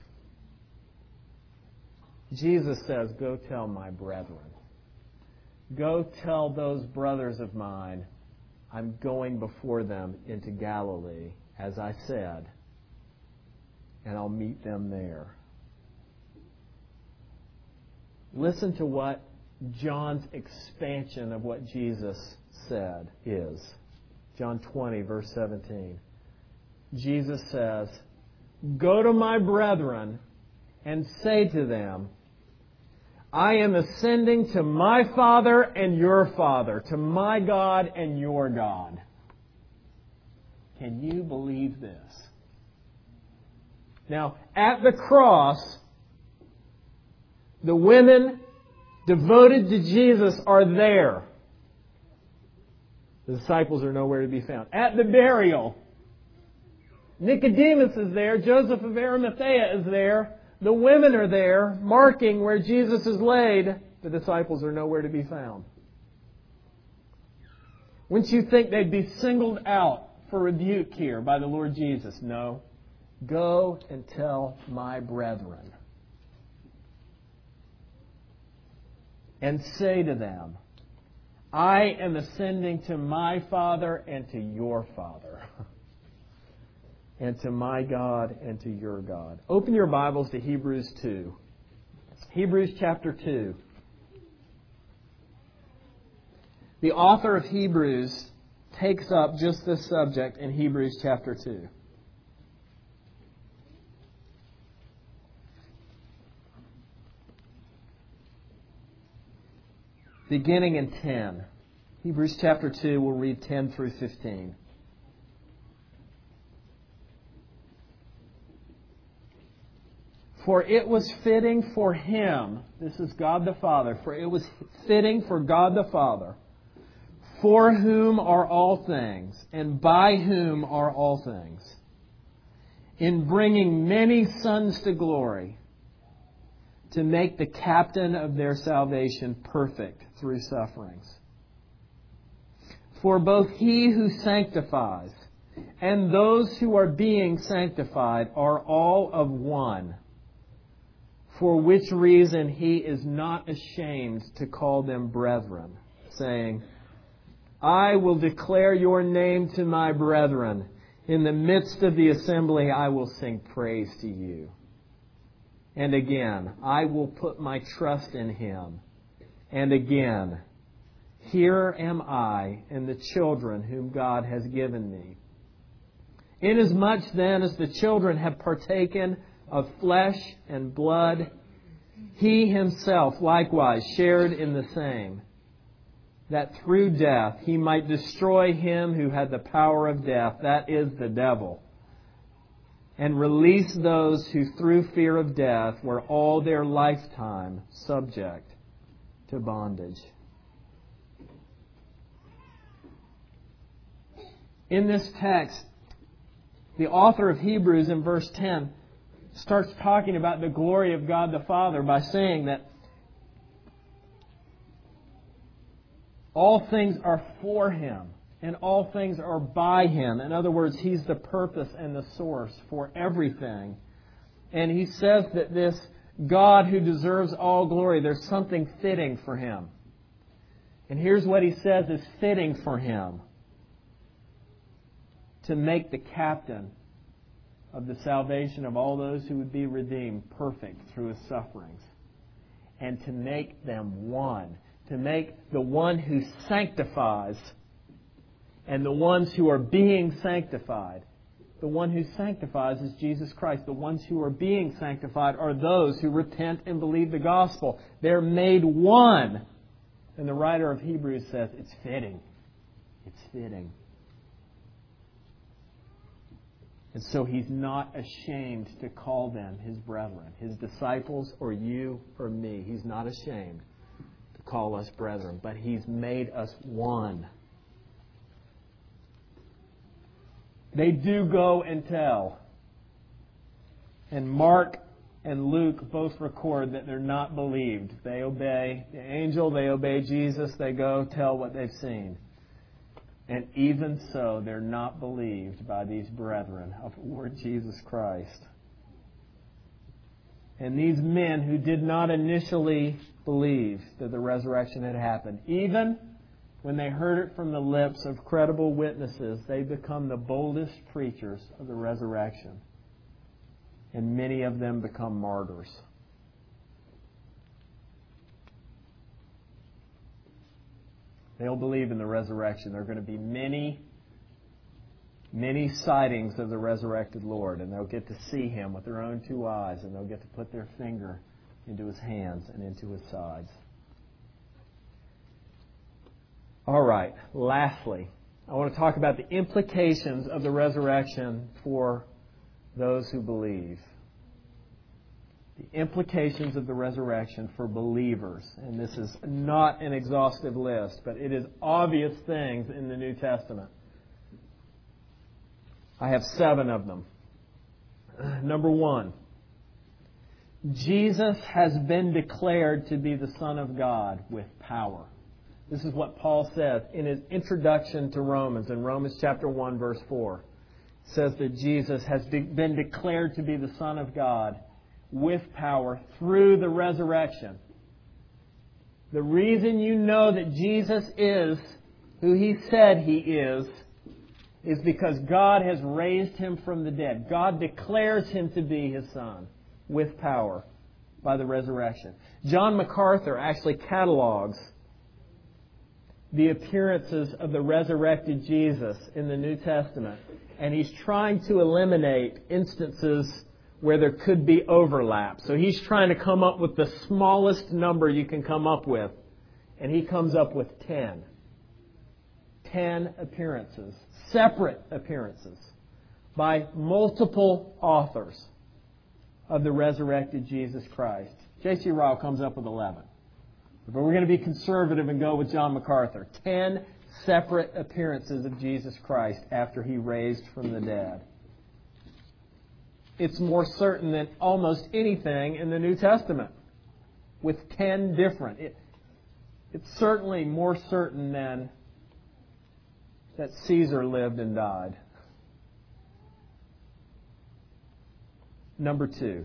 Jesus says, go tell my brethren. Go tell those brothers of mine, I'm going before them into Galilee, as I said, and I'll meet them there. Listen to what John's expansion of what Jesus said is. John twenty, verse seventeen. Jesus says, go to my brethren and say to them, I am ascending to my Father and your Father, to my God and your God. Can you believe this? Now, at the cross, the women devoted to Jesus are there. The disciples are nowhere to be found. At the burial, Nicodemus is there. Joseph of Arimathea is there. The women are there, marking where Jesus is laid. The disciples are nowhere to be found. Wouldn't you think they'd be singled out for rebuke here by the Lord Jesus? No. Go and tell my brethren. And say to them, I am ascending to my Father and to your Father, and to my God and to your God. Open your Bibles to Hebrews two. Hebrews chapter two. The author of Hebrews takes up just this subject in Hebrews chapter two. Beginning in ten. Hebrews chapter two, we'll read ten through fifteen. For it was fitting for Him, this is God the Father, for it was fitting for God the Father, for whom are all things, and by whom are all things, in bringing many sons to glory, to make the captain of their salvation perfect through sufferings. For both He who sanctifies and those who are being sanctified are all of one, for which reason He is not ashamed to call them brethren, saying, I will declare your name to my brethren. In the midst of the assembly I will sing praise to you. And again, I will put my trust in Him. And again, here am I and the children whom God has given me. Inasmuch then as the children have partaken of flesh and blood, He Himself likewise shared in the same, that through death He might destroy him who had the power of death, that is, the devil, and release those who through fear of death were all their lifetime subject to bondage. In this text, the author of Hebrews in verse ten starts talking about the glory of God the Father by saying that all things are for Him and all things are by Him. In other words, He's the purpose and the source for everything. And he says that this God who deserves all glory, there's something fitting for Him. And here's what he says is fitting for Him: to make the captain of the salvation of all those who would be redeemed perfect through His sufferings, and to make them one, to make the one who sanctifies and the ones who are being sanctified. The one who sanctifies is Jesus Christ. The ones who are being sanctified are those who repent and believe the gospel. They're made one. And the writer of Hebrews says it's fitting. It's fitting. And so He's not ashamed to call them His brethren, His disciples, or you or me. He's not ashamed to call us brethren, but He's made us one. They do go and tell. And Mark and Luke both record that they're not believed. They obey the angel, they obey Jesus, they go tell what they've seen. And even so, they're not believed by these brethren of Lord Jesus Christ. And these men who did not initially believe that the resurrection had happened, even when they heard it from the lips of credible witnesses, they become the boldest preachers of the resurrection. And many of them become martyrs. They'll believe in the resurrection. There are going to be many, many sightings of the resurrected Lord, and they'll get to see Him with their own two eyes, and they'll get to put their finger into His hands and into His sides. All right, lastly, I want to talk about the implications of the resurrection for those who believe. The implications of the resurrection for believers. And this is not an exhaustive list, but it is obvious things in the New Testament. I have seven of them. Number one, Jesus has been declared to be the Son of God with power. This is what Paul says in his introduction to Romans, in Romans chapter one, verse four. It says that Jesus has been declared to be the Son of God with power through the resurrection. The reason you know that Jesus is who He said He is, is because God has raised Him from the dead. God declares Him to be His Son with power by the resurrection. John MacArthur actually catalogs the appearances of the resurrected Jesus in the New Testament, and he's trying to eliminate instances where there could be overlap. So he's trying to come up with the smallest number you can come up with, and he comes up with ten. Ten appearances, separate appearances, by multiple authors of the resurrected Jesus Christ. J C Ryle comes up with eleven. But we're going to be conservative and go with John MacArthur. Ten separate appearances of Jesus Christ after He raised from the dead. It's more certain than almost anything in the New Testament, with ten different. It, it's certainly more certain than that Caesar lived and died. Number two.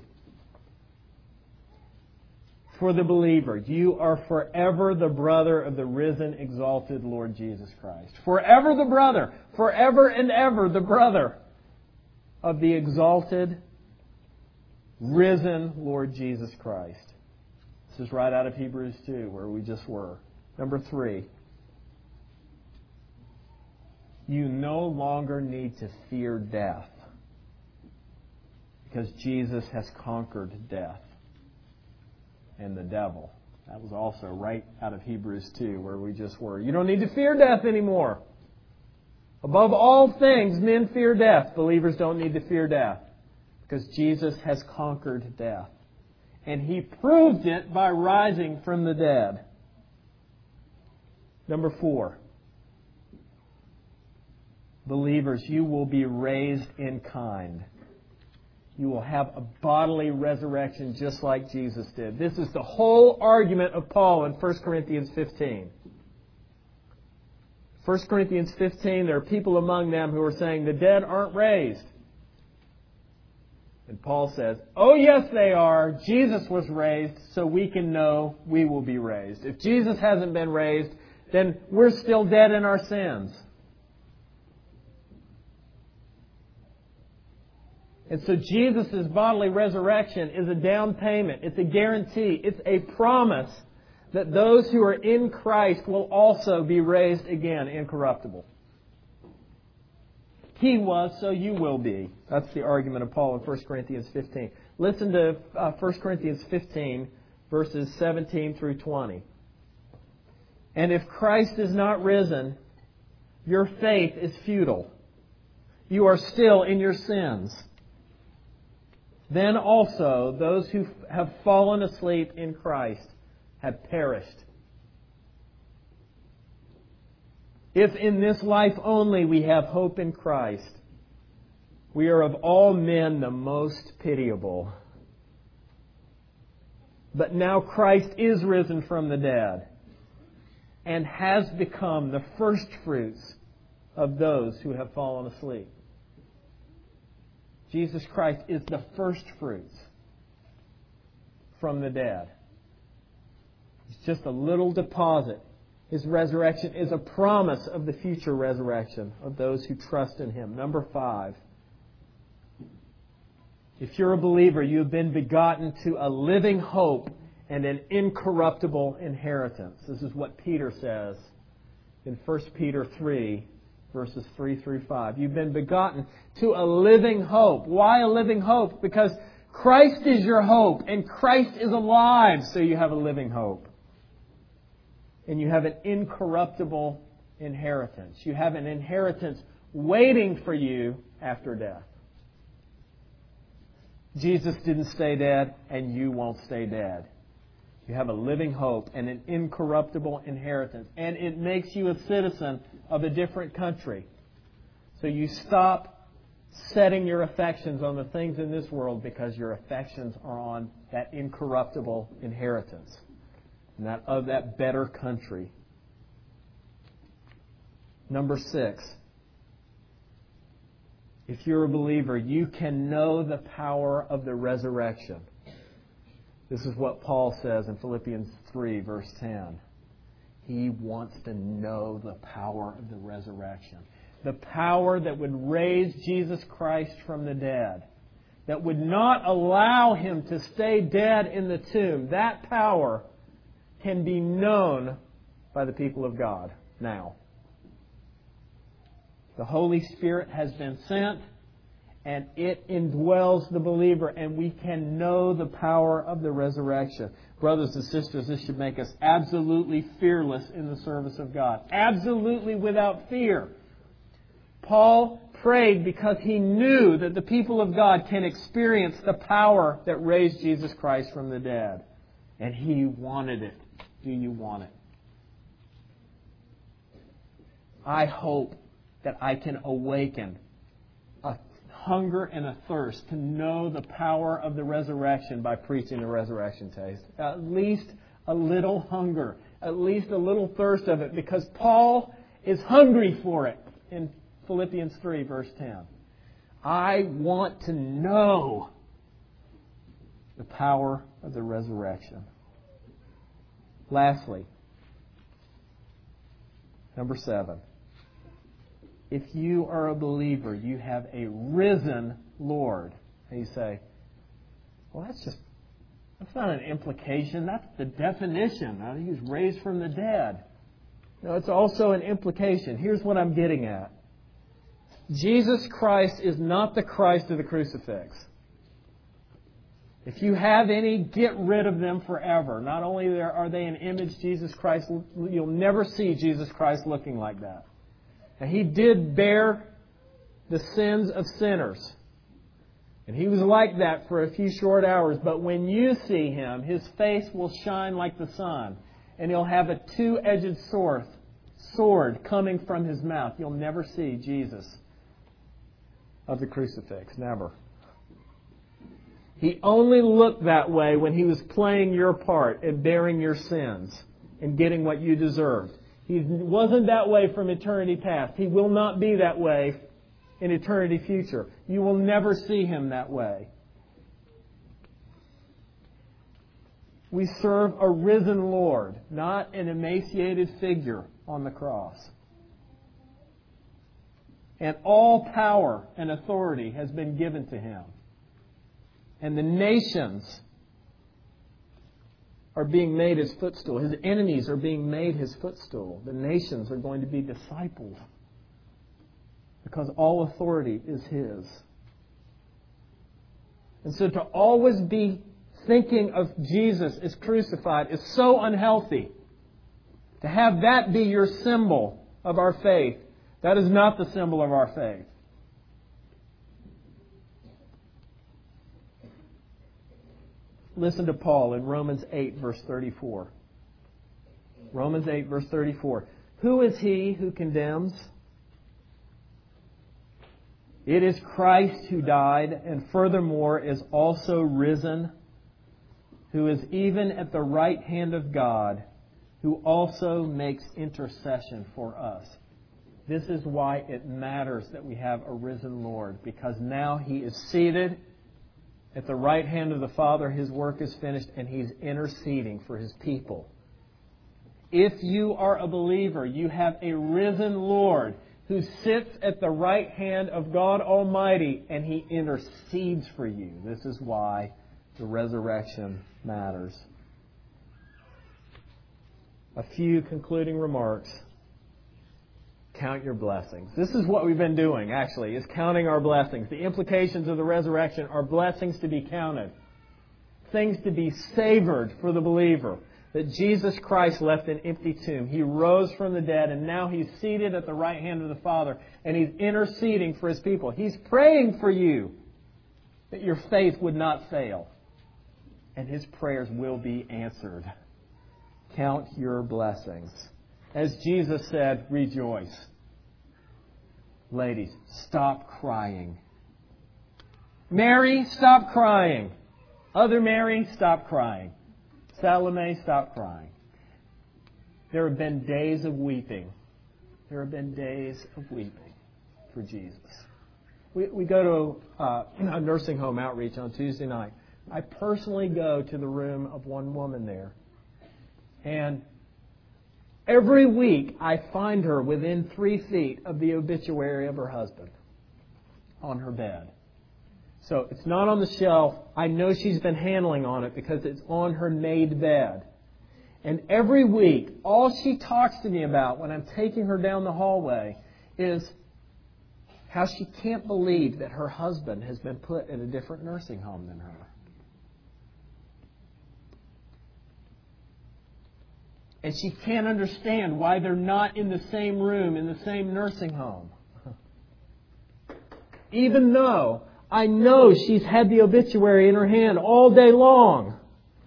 For the believer, you are forever the brother of the risen, exalted Lord Jesus Christ. Forever the brother. Forever and ever the brother of the exalted, risen Lord Jesus Christ. This is right out of Hebrews two, where we just were. Number three. You no longer need to fear death, because Jesus has conquered death and the devil. That was also right out of Hebrews two, where we just were. You don't need to fear death anymore. Above all things, men fear death. Believers don't need to fear death, because Jesus has conquered death. And He proved it by rising from the dead. Number four. Believers, you will be raised in kind. You will have a bodily resurrection just like Jesus did. This is the whole argument of Paul in First Corinthians fifteen. First Corinthians fifteen, there are people among them who are saying the dead aren't raised. And Paul says, oh yes they are. Jesus was raised, so we can know we will be raised. If Jesus hasn't been raised, then we're still dead in our sins. And so Jesus' bodily resurrection is a down payment. It's a guarantee. It's a promise that those who are in Christ will also be raised again incorruptible. He was, so you will be. That's the argument of Paul in First Corinthians fifteen. Listen to uh, First Corinthians fifteen, verses seventeen through twenty. And if Christ is not risen, your faith is futile. You are still in your sins. Then also those who have fallen asleep in Christ have perished. If in this life only we have hope in Christ, we are of all men the most pitiable. But now Christ is risen from the dead and has become the first fruits of those who have fallen asleep. Jesus Christ is the first fruits from the dead. It's just a little deposit. His resurrection is a promise of the future resurrection of those who trust in Him. Number five. If you're a believer, you have been begotten to a living hope and an incorruptible inheritance. This is what Peter says in First Peter three, verses three through five. You've been begotten to a living hope. Why a living hope? Because Christ is your hope, and Christ is alive, so you have a living hope. And you have an incorruptible inheritance. You have an inheritance waiting for you after death. Jesus didn't stay dead, and you won't stay dead. You have a living hope and an incorruptible inheritance. And it makes you a citizen of a different country. So you stop setting your affections on the things in this world, because your affections are on that incorruptible inheritance. And that of that better country. Number six. If you're a believer, you can know the power of the resurrection. This is what Paul says in Philippians three, verse ten. He wants to know the power of the resurrection. The power that would raise Jesus Christ from the dead. That would not allow Him to stay dead in the tomb. That power can be known by the people of God. now. The Holy Spirit has been sent, and it indwells the believer, and we can know the power of the resurrection. Brothers and sisters, this should make us absolutely fearless in the service of God. Absolutely without fear. Paul prayed because he knew that the people of God can experience the power that raised Jesus Christ from the dead. And he wanted it. Do you want it? I hope that I can awaken a hunger and a thirst to know the power of the resurrection by preaching the resurrection taste. At least a little hunger, at least a little thirst of it, because Paul is hungry for it in Philippians three, verse ten. I want to know the power of the resurrection. Lastly, number seven. If you are a believer, you have a risen Lord. And you say, well, that's just, that's not an implication. That's the definition. He was raised from the dead. No, it's also an implication. Here's what I'm getting at. Jesus Christ is not the Christ of the crucifix. If you have any, get rid of them forever. Not only are they an image, Jesus Christ, you'll never see Jesus Christ looking like that. And He did bear the sins of sinners. And He was like that for a few short hours. But when you see Him, His face will shine like the sun. And He'll have a two-edged sword, sword coming from His mouth. You'll never see Jesus of the crucifix. Never. He only looked that way when He was playing your part and bearing your sins and getting what you deserved. He wasn't that way from eternity past. He will not be that way in eternity future. You will never see Him that way. We serve a risen Lord, not an emaciated figure on the cross. And all power and authority has been given to Him. And the nations are being made His footstool. His enemies are being made His footstool. The nations are going to be discipled because all authority is His. And so to always be thinking of Jesus as crucified is so unhealthy. To have that be your symbol of our faith, that is not the symbol of our faith. Listen to Paul in Romans eight, verse thirty-four. Romans eight, verse thirty-four. Who is he who condemns? It is Christ who died, and furthermore is also risen, who is even at the right hand of God, who also makes intercession for us. This is why it matters that we have a risen Lord, because now He is seated at the right hand of the Father. His work is finished, and He's interceding for His people. If you are a believer, you have a risen Lord who sits at the right hand of God Almighty, and He intercedes for you. This is why the resurrection matters. A few concluding remarks. Count your blessings. This is what we've been doing, actually, is counting our blessings. The implications of the resurrection are blessings to be counted. Things to be savored for the believer. That Jesus Christ left an empty tomb. He rose from the dead, and now He's seated at the right hand of the Father, and He's interceding for His people. He's praying for you that your faith would not fail. And His prayers will be answered. Count your blessings. As Jesus said, rejoice. Ladies, stop crying. Mary, stop crying. Other Mary, stop crying. Salome, stop crying. There have been days of weeping. There have been days of weeping for Jesus. We, we go to uh, a nursing home outreach on Tuesday night. I personally go to the room of one woman there. And every week, I find her within three feet of the obituary of her husband on her bed. So it's not on the shelf. I know she's been handling on it because it's on her made bed. And every week, all she talks to me about when I'm taking her down the hallway is how she can't believe that her husband has been put in a different nursing home than her. And she can't understand why they're not in the same room, in the same nursing home. Even though I know she's had the obituary in her hand all day long.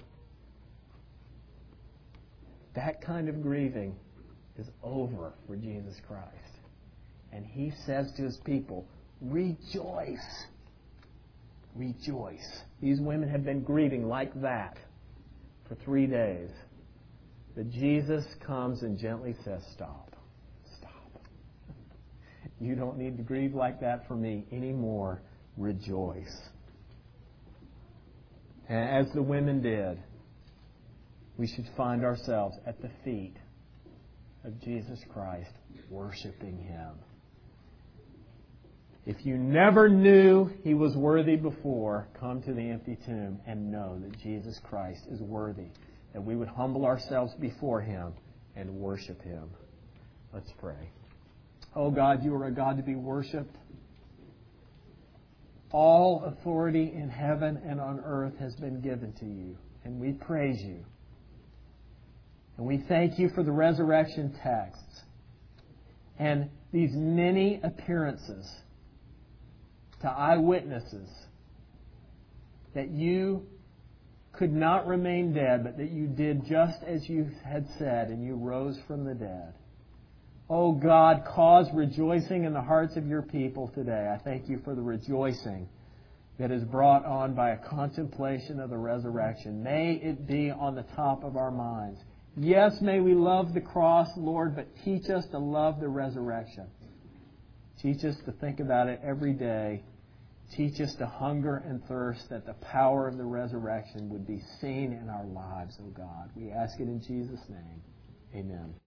That kind of grieving is over for Jesus Christ. And He says to His people, rejoice. Rejoice. These women have been grieving like that for three days. But Jesus comes and gently says, stop. Stop. You don't need to grieve like that for me anymore. Rejoice. And as the women did, we should find ourselves at the feet of Jesus Christ, worshiping Him. If you never knew He was worthy before, come to the empty tomb and know that Jesus Christ is worthy. That we would humble ourselves before Him and worship Him. Let's pray. Oh God, You are a God to be worshipped. All authority in heaven and on earth has been given to You, and we praise You. And we thank You for the resurrection texts and these many appearances to eyewitnesses that You could not remain dead, but that You did just as You had said, and You rose from the dead. Oh God, cause rejoicing in the hearts of Your people today. I thank You for the rejoicing that is brought on by a contemplation of the resurrection. May it be on the top of our minds. Yes, may we love the cross, Lord, but teach us to love the resurrection. Teach us to think about it every day. Teach us to hunger and thirst that the power of the resurrection would be seen in our lives, O God. We ask it in Jesus' name. Amen.